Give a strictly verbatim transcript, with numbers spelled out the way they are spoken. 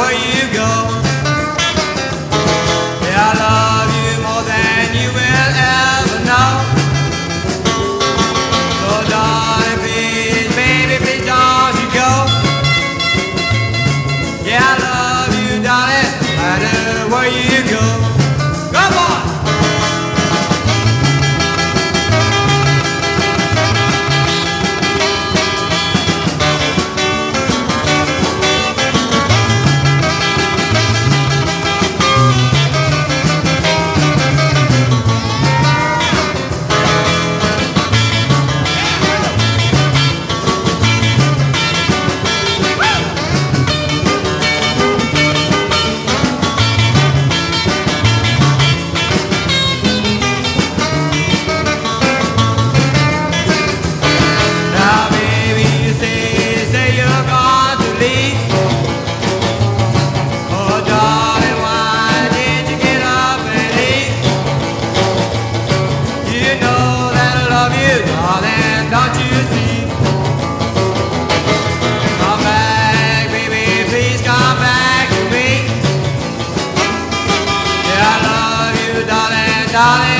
where you go. Yeah, I love you more than you will ever know. So darling, please, baby, please don't you go. Yeah, I love you, darling, no matter where you go. Come on! Don't you see? Come back, baby, please come back to me. Yeah, I love you, darling, darling.